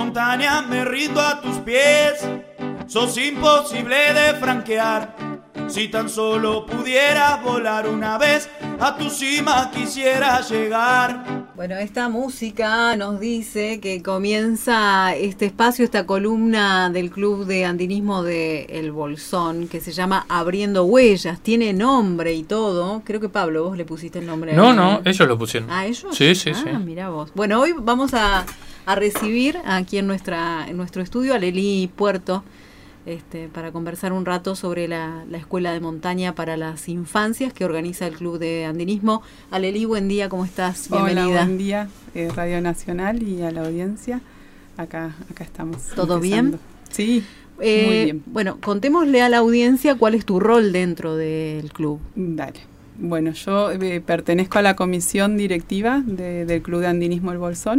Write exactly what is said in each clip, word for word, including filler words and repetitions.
montaña, me rindo a tus pies. Sos imposible de franquear. Si tan solo pudiera volar una vez, a tu cima quisiera llegar. Bueno, esta música nos dice que comienza este espacio, esta columna del Club de Andinismo de El Bolsón, que se llama Abriendo Huellas, tiene nombre y todo. Creo que Pablo, vos le pusiste el nombre. No, no, ellos lo pusieron. ¿Ah, ellos? Sí, sí, ah, sí. Ah, mirá vos. Bueno, hoy vamos a, a recibir aquí en, nuestra, en nuestro estudio a Lely Puerto, Este, para conversar un rato sobre la, la escuela de montaña para las infancias que organiza el Club de Andinismo. Aleli, buen día, ¿cómo estás? Bienvenida. Hola, buen día, eh, Radio Nacional y a la audiencia. Acá, acá estamos. ¿Todo empezando. bien? Sí, eh, muy bien. Bueno, contémosle a la audiencia cuál es tu rol dentro del club. Dale. Bueno, yo eh, pertenezco a la comisión directiva de, del Club de Andinismo El Bolsón.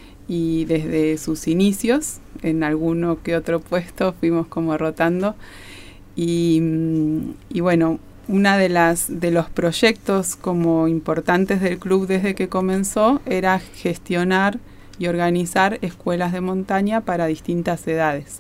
Y desde sus inicios, en alguno que otro puesto, fuimos como rotando. Y, y bueno, una de las de los proyectos como importantes del club desde que comenzó era gestionar y organizar escuelas de montaña para distintas edades.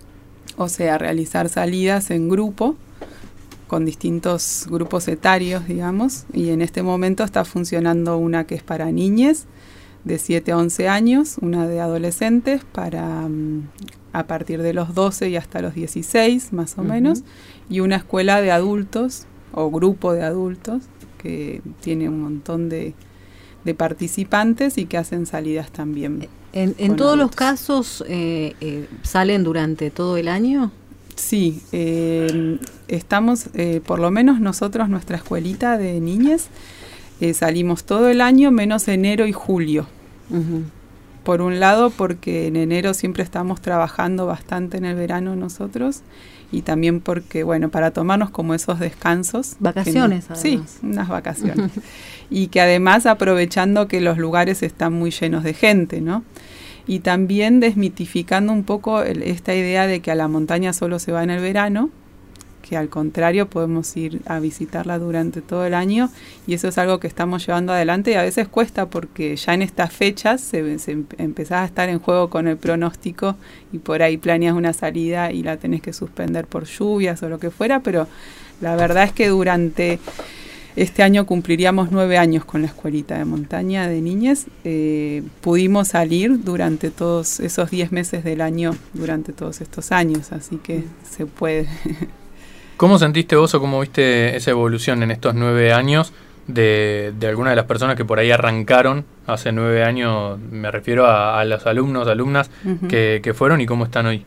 O sea, realizar salidas en grupo, con distintos grupos etarios, digamos. Y en este momento está funcionando una que es para niñes, de siete a once años, una de adolescentes para um, a partir de los doce y hasta los dieciséis más o uh-huh. menos, y una escuela de adultos o grupo de adultos que tiene un montón de, de participantes y que hacen salidas también. ¿En, en todos adultos. Los casos eh, eh, salen durante todo el año? Sí, eh, estamos, eh, por lo menos nosotros, nuestra escuelita de niñas, Eh, salimos todo el año menos enero y julio. Uh-huh. Por un lado porque en enero siempre estamos trabajando bastante en el verano nosotros, y también porque, bueno, para tomarnos como esos descansos. Vacaciones, no, además. Sí, unas vacaciones. Y que además aprovechando que los lugares están muy llenos de gente, ¿no? Y también desmitificando un poco el, esta idea de que a la montaña solo se va en el verano, que al contrario podemos ir a visitarla durante todo el año, y eso es algo que estamos llevando adelante, y a veces cuesta porque ya en estas fechas se, se empezás a estar en juego con el pronóstico y por ahí planeas una salida y la tenés que suspender por lluvias o lo que fuera, pero la verdad es que durante este año cumpliríamos nueve años con la escuelita de montaña de niñas, eh, pudimos salir durante todos esos diez meses del año, durante todos estos años, así que se puede. ¿Cómo sentiste vos o cómo viste esa evolución en estos nueve años de, de algunas de las personas que por ahí arrancaron hace nueve años? Me refiero a, a los alumnos, alumnas uh-huh. que, que fueron y cómo están hoy.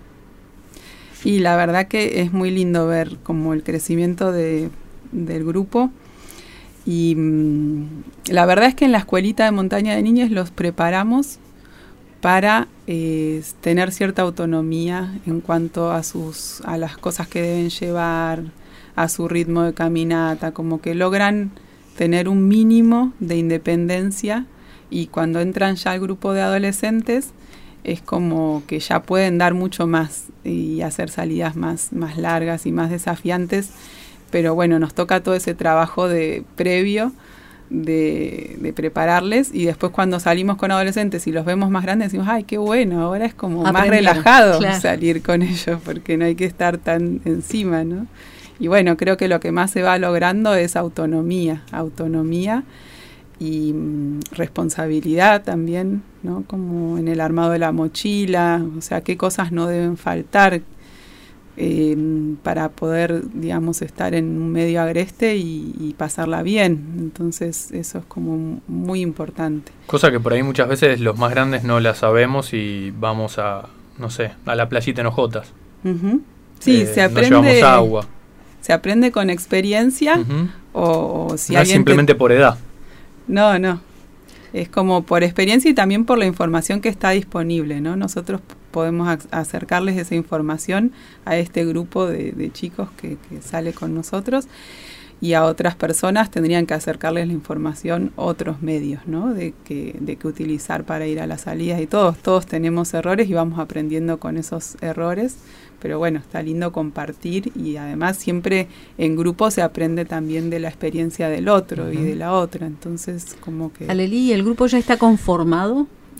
Y la verdad que es muy lindo ver como el crecimiento de, del grupo. Y mmm, la verdad es que en la escuelita de montaña de niñas los preparamos para eh, tener cierta autonomía en cuanto a sus a las cosas que deben llevar, a su ritmo de caminata, como que logran tener un mínimo de independencia, y cuando entran ya al grupo de adolescentes es como que ya pueden dar mucho más y hacer salidas más, más largas y más desafiantes, pero bueno, nos toca todo ese trabajo de previo De, de prepararles, y después cuando salimos con adolescentes y los vemos más grandes decimos, ay, qué bueno, ahora es como Aprendieron, más relajado claro. salir con ellos porque no hay que estar tan encima, ¿no? Y bueno, creo que lo que más se va logrando es autonomía, autonomía y mm, responsabilidad también, ¿no? Como en el armado de la mochila, o sea, qué cosas no deben faltar, Eh, para poder, digamos, estar en un medio agreste y, y pasarla bien. Entonces eso es como muy importante. Cosa que por ahí muchas veces los más grandes no la sabemos y vamos a, no sé, a la playita en Ojotas. Uh-huh. Sí, eh, se aprende. No llevamos agua. Se aprende con experiencia uh-huh. o, o si no alguien es simplemente te... por edad. No, no. Es como por experiencia y también por la información que está disponible, ¿no? Nosotros podemos ac- acercarles esa información a este grupo de, de chicos que, que sale con nosotros, y a otras personas tendrían que acercarles la información otros medios, ¿no? De que, de que utilizar para ir a las salidas, y todos, todos tenemos errores y vamos aprendiendo con esos errores, pero bueno, está lindo compartir, y además siempre en grupo se aprende también de la experiencia del otro uh-huh. y de la otra, entonces como que... Aleli, ¿el grupo ya está conformado?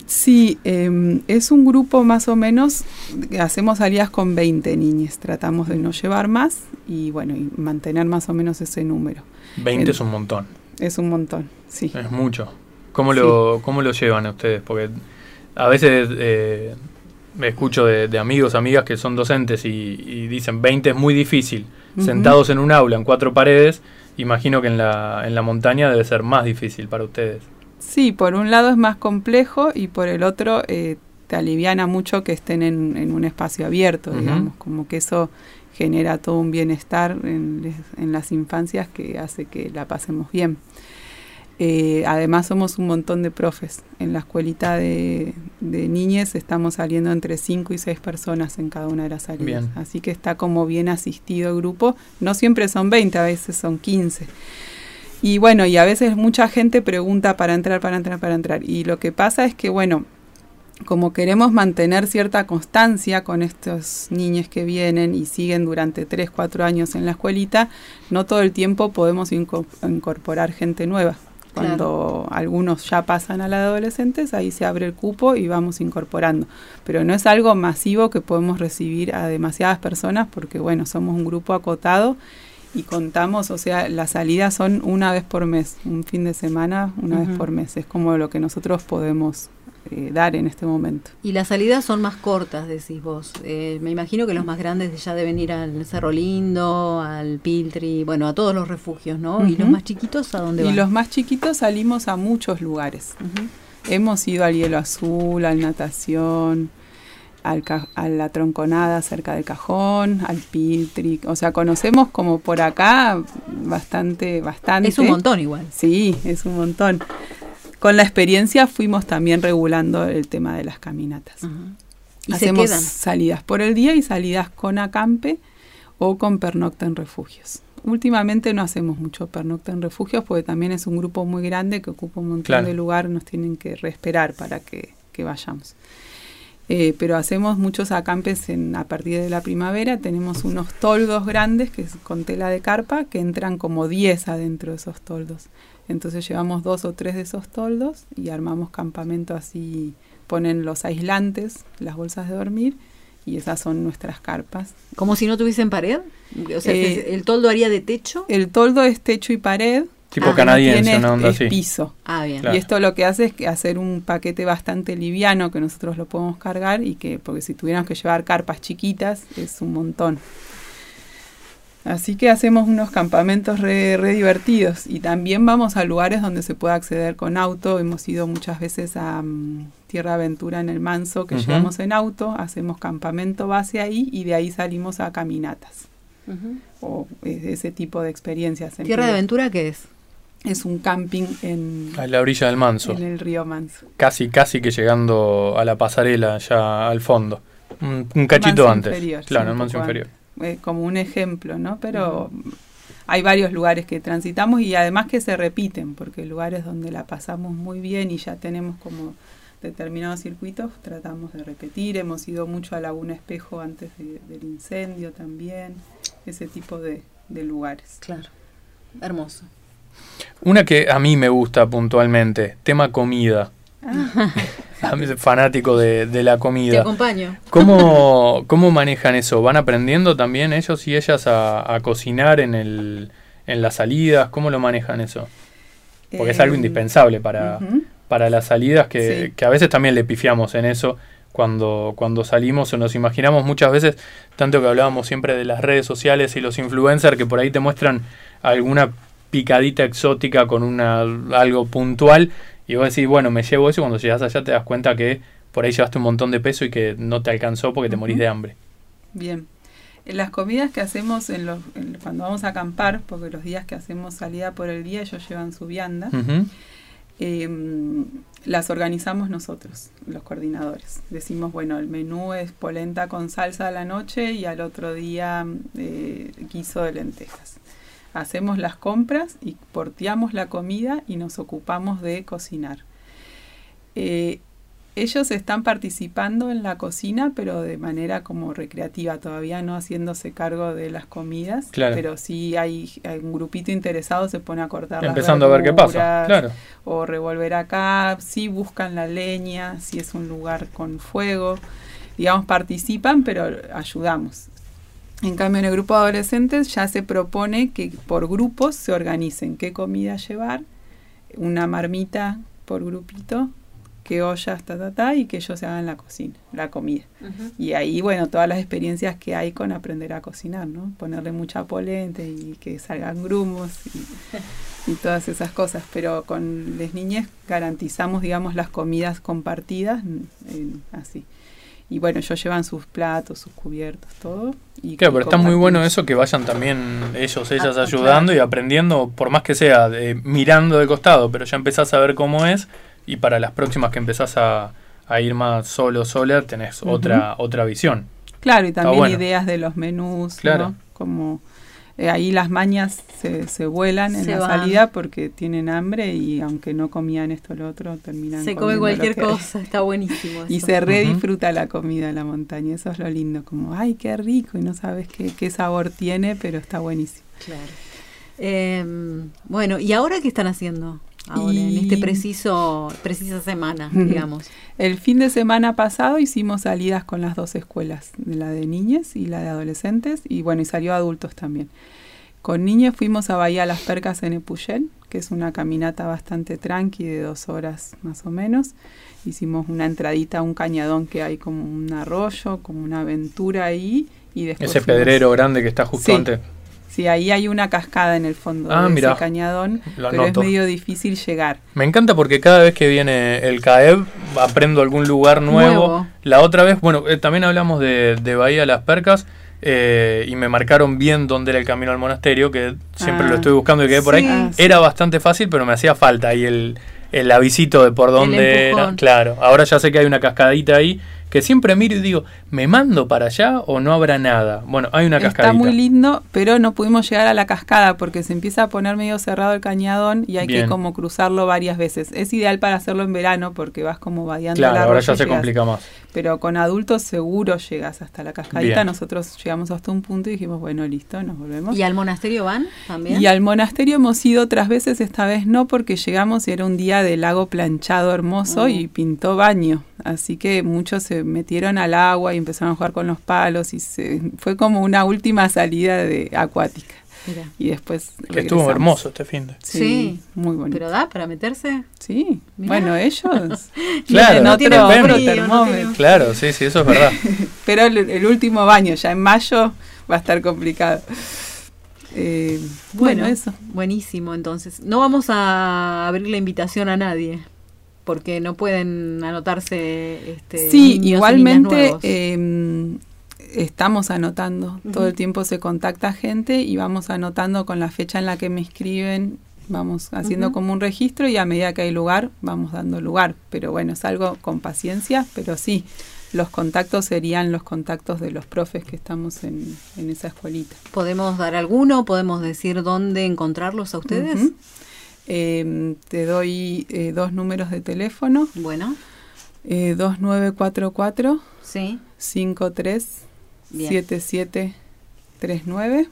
Sí, eh, es un grupo más o menos, hacemos salidas con veinte niñas, tratamos de no llevar más y bueno, y mantener más o menos ese número. veinte El, es un montón. Es un montón, sí. Es mucho. ¿Cómo lo, sí. ¿cómo lo llevan ustedes? Porque a veces eh, me escucho de, de amigos, amigas que son docentes y, y dicen veinte es muy difícil. Uh-huh. Sentados en un aula, en cuatro paredes, imagino que en la, en la montaña debe ser más difícil para ustedes. Sí, por un lado es más complejo y por el otro eh, te aliviana mucho que estén en, en un espacio abierto, uh-huh. digamos, como que eso genera todo un bienestar en, en las infancias que hace que la pasemos bien. Eh, además somos un montón de profes. En la escuelita de, de niñes estamos saliendo entre cinco y seis personas en cada una de las salidas. Bien. Así que está como bien asistido el grupo. No siempre son veinte, a veces son quince. Y bueno, y a veces mucha gente pregunta para entrar, para entrar, para entrar. Y lo que pasa es que, bueno, como queremos mantener cierta constancia con estos niños que vienen y siguen durante tres, cuatro años en la escuelita, no todo el tiempo podemos inco- incorporar gente nueva. Cuando claro. algunos ya pasan a la adolescentes, ahí se abre el cupo y vamos incorporando. Pero no es algo masivo que podemos recibir a demasiadas personas porque, bueno, somos un grupo acotado y contamos, o sea, las salidas son una vez por mes, un fin de semana, una uh-huh. vez por mes. Es como lo que nosotros podemos eh, dar en este momento. Y las salidas son más cortas, decís vos. Eh, me imagino que los más grandes ya deben ir al Cerro Lindo, al Piltri, bueno, a todos los refugios, ¿no? Uh-huh. ¿Y los más chiquitos a dónde van? Y los más chiquitos salimos a muchos lugares. Uh-huh. Hemos ido al Hielo Azul, al Natación, al ca- a la Tronconada cerca del Cajón, al Piltri. O sea, conocemos como por acá bastante, bastante. Es un montón igual. Sí, es un montón. Con la experiencia fuimos también regulando el tema de las caminatas. Uh-huh. ¿Y hacemos se quedan? Salidas por el día y salidas con acampe o con pernocta en refugios. Últimamente no hacemos mucho pernocta en refugios porque también es un grupo muy grande que ocupa un montón claro. de lugar, nos tienen que reesperar para que, que vayamos. Eh, pero hacemos muchos acampes en, a partir de la primavera. Tenemos unos toldos grandes que es con tela de carpa que entran como diez adentro de esos toldos. Entonces llevamos dos o tres de esos toldos y armamos campamento así, ponen los aislantes, las bolsas de dormir y esas son nuestras carpas. ¿Como si no tuviesen pared? O sea, eh, ¿el toldo haría de techo? El toldo es techo y pared. Tipo ah, canadiense, tiene, una onda es así. Piso. Ah, bien. Claro. Y esto lo que hace es que hacer un paquete bastante liviano que nosotros lo podemos cargar y que, porque si tuviéramos que llevar carpas chiquitas, es un montón. Así que hacemos unos campamentos re, re divertidos y también vamos a lugares donde se puede acceder con auto. Hemos ido muchas veces a um, Tierra Aventura en el Manso, que uh-huh. llegamos en auto, hacemos campamento base ahí y de ahí salimos a caminatas. Uh-huh. O eh, ese tipo de experiencias. ¿Tierra de Aventura qué es? Es un camping en... A la orilla del Manso. En el río Manso. Casi, casi que llegando a la pasarela, ya al fondo. Un, un cachito Manso antes. Inferior, claro, sí, el Manso inferior. Eh, como un ejemplo, ¿no? Pero uh-huh. hay varios lugares que transitamos y además que se repiten, porque lugares donde la pasamos muy bien y ya tenemos como determinados circuitos, tratamos de repetir. Hemos ido mucho a Laguna Espejo antes de, del incendio también, ese tipo de, de lugares. Claro, hermoso. Una que a mí me gusta puntualmente, tema comida. Ah. A mí soy fanático de, de la comida. Te acompaño. ¿Cómo, ¿Cómo manejan eso? ¿Van aprendiendo también ellos y ellas a, a cocinar en, el, en las salidas? ¿Cómo lo manejan eso? Porque eh, es algo indispensable para, uh-huh. para las salidas que, sí. que a veces también le pifiamos en eso. Cuando, cuando salimos o nos imaginamos muchas veces, tanto que hablábamos siempre de las redes sociales y los influencers que por ahí te muestran alguna picadita exótica con una algo puntual y vos decís, bueno, me llevo eso y cuando llegas allá te das cuenta que por ahí llevaste un montón de peso y que no te alcanzó porque te uh-huh. morís de hambre. Bien. En las comidas que hacemos en los, en, cuando vamos a acampar, porque los días que hacemos salida por el día ellos llevan su vianda, uh-huh. eh, las organizamos nosotros, los coordinadores. Decimos, bueno, el menú es polenta con salsa a la noche y al otro día eh, guiso de lentejas. Hacemos las compras y porteamos la comida y nos ocupamos de cocinar. Eh, ellos están participando en la cocina, pero de manera como recreativa, todavía no haciéndose cargo de las comidas, claro. pero sí hay, hay un grupito interesado, se pone a cortar empezando las verduras, a ver qué pasa, claro. o revolver acá, si buscan la leña, si es un lugar con fuego, digamos, participan, pero ayudamos. En cambio, en el grupo de adolescentes ya se propone que por grupos se organicen qué comida llevar, una marmita por grupito, qué ollas, ta, ta, ta, y que ellos se hagan la cocina, la comida. Uh-huh. Y ahí, bueno, todas las experiencias que hay con aprender a cocinar, ¿no? Ponerle mucha polenta y que salgan grumos y, y todas esas cosas. Pero con las niñas garantizamos, digamos, las comidas compartidas, eh, así. Y bueno, ellos llevan sus platos, sus cubiertos, todo. Y claro, pero está muy bueno eso, que vayan también ellos, ellas ah, ayudando, claro, y aprendiendo, por más que sea de, mirando de costado, pero ya empezás a ver cómo es. Y para las próximas que empezás a, a ir más solo, sola, tenés uh-huh. otra otra visión. Claro, y también bueno. ideas de los menús, claro, ¿no? Como eh, ahí las mañas se, se vuelan en se la van. salida porque tienen hambre y aunque no comían esto o lo otro, terminan se come cualquier cosa, está buenísimo eso. Y se re disfruta uh-huh. la comida en la montaña, eso es lo lindo, como, ay, qué rico, y no sabes qué, qué sabor tiene, pero está buenísimo. Claro. Eh, bueno, ¿y ahora qué están haciendo? Ahora, y en este preciso precisa semana, digamos. El fin de semana pasado hicimos salidas con las dos escuelas, la de niñas y la de adolescentes, y bueno, y salió adultos también. Con niñas fuimos a Bahía Las Percas en Epuyén, que es una caminata bastante tranqui de dos horas más o menos. Hicimos una entradita a un cañadón que hay como un arroyo, como una aventura ahí. Y después ese fuimos... pedrero grande que está justo sí. antes. Sí, ahí hay una cascada en el fondo ah, de mirá, ese cañadón, pero noto. es medio difícil llegar. Me encanta porque cada vez que viene el C A E B aprendo algún lugar nuevo. nuevo. La otra vez, bueno, eh, también hablamos de, de Bahía Las Percas eh, y me marcaron bien dónde era el camino al monasterio, que siempre ah, lo estoy buscando y quedé sí, por ahí. Ah, era sí. bastante fácil, pero me hacía falta ahí el, el avisito de por dónde era. Claro, ahora ya sé que hay una cascadita ahí, que siempre miro y digo, ¿me mando para allá o no habrá nada? Bueno, hay una cascadita. Está muy lindo, pero no pudimos llegar a la cascada porque se empieza a poner medio cerrado el cañadón y hay Bien. que como cruzarlo varias veces. Es ideal para hacerlo en verano porque vas como vadeando claro, la ahora ya se complica más. Pero con adultos seguro llegas hasta la cascadita. Bien. Nosotros llegamos hasta un punto y dijimos, bueno, listo, nos volvemos. ¿Y al monasterio van también? Y al monasterio hemos ido otras veces, esta vez no, porque llegamos y era un día de lago planchado hermoso oh. y pintó baño. Así que muchos se metieron al agua y empezaron a jugar con los palos y se, fue como una última salida de acuática. Mira. Y después que estuvo hermoso este fin de sí, sí, muy bonito. ¿Pero da para meterse? Sí, Mirá. Bueno, ellos claro, no tienen otro, otro frío, termómetro. No claro, sí, sí, eso es verdad. Pero el, el último baño, ya en mayo, va a estar complicado. Eh, bueno, bueno, eso. Buenísimo, entonces. No vamos a abrir la invitación a nadie, porque no pueden anotarse este, sí, igualmente eh, estamos anotando, uh-huh. todo el tiempo se contacta gente y vamos anotando con la fecha en la que me escriben, vamos haciendo uh-huh. como un registro y a medida que hay lugar, vamos dando lugar, pero bueno, es algo con paciencia, pero sí, los contactos serían los contactos de los profes que estamos en, en esa escuelita. ¿Podemos dar alguno? ¿Podemos decir dónde encontrarlos a ustedes? Uh-huh. Eh, te doy eh, dos números de teléfono. Bueno. Eh, dos nueve cuatro cuatro sí. cinco tres siete siete tres nueve.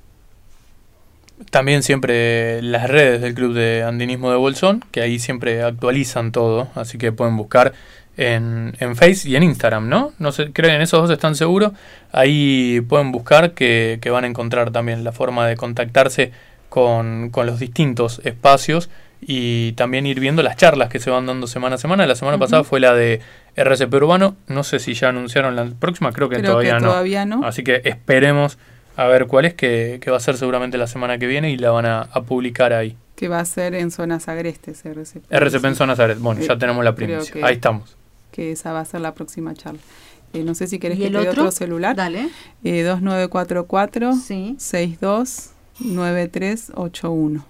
También siempre las redes del Club de Andinismo de Bolsón, que ahí siempre actualizan todo, así que pueden buscar en, en Face y en Instagram, ¿no? No sé, creen, esos dos están seguros. Ahí pueden buscar que, que van a encontrar también la forma de contactarse Con, con los distintos espacios y también ir viendo las charlas que se van dando semana a semana. La semana uh-huh. pasada fue la de R C P Urbano, no sé si ya anunciaron la próxima, creo que, creo todavía, que no. todavía no. Así que esperemos a ver cuál es, que, que va a ser seguramente la semana que viene y la van a, a publicar ahí. Que va a ser en Zonas Agrestes, R C P. R C P en Zonas Agrestes, bueno, eh, ya tenemos la primicia, que, ahí estamos. Que esa va a ser la próxima charla. Eh, no sé si querés que te dé otro celular. Dale. Eh, dos nueve cuatro cuatro sí. seis dos nueve tres ocho uno.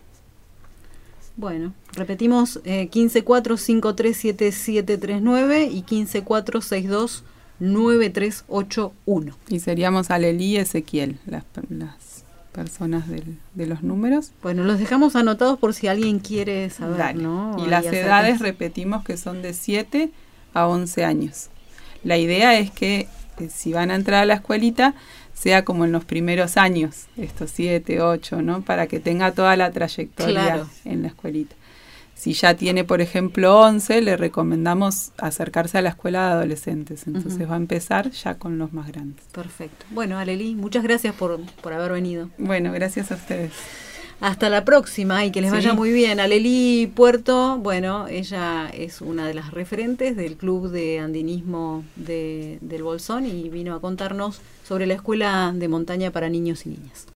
Bueno, repetimos eh, quince cuatro cinco tres siete siete tres nueve y quince cuatro seis dos nueve tres ocho uno. Y seríamos Alelí y Ezequiel, las, las personas del, de los números. Bueno, los dejamos anotados por si alguien quiere saber, Dale. ¿no? Y las edades que... repetimos que son de siete a once años. La idea es que eh, si van a entrar a la escuelita sea como en los primeros años, estos siete, ocho, ¿no? Para que tenga toda la trayectoria claro. en la escuelita. Si ya tiene, por ejemplo, once, le recomendamos acercarse a la escuela de adolescentes. Entonces uh-huh. va a empezar ya con los más grandes. Perfecto. Bueno, Alelí, muchas gracias por, por haber venido. Bueno, gracias a ustedes. Hasta la próxima y que les sí. vaya muy bien. Alelí Puerto, bueno, ella es una de las referentes del Club de Andinismo de, del Bolsón y vino a contarnos sobre la Escuela de Montaña para Niños y Niñas.